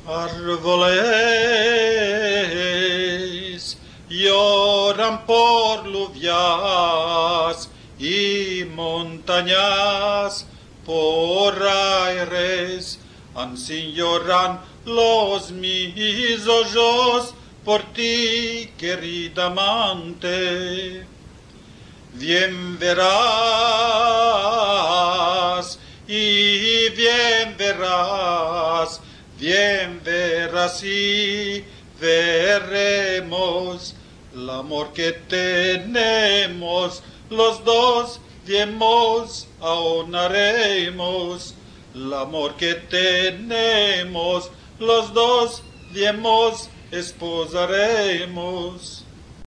Árboles lloran por lluvias y montañas por aires, así lloran los mis ojos por ti, querida amante. Bien verás y bien verás, bien verás y veremos el amor que tenemos los dos, diemos, ahonaremos. El amor que tenemos los dos, diemos, esposaremos.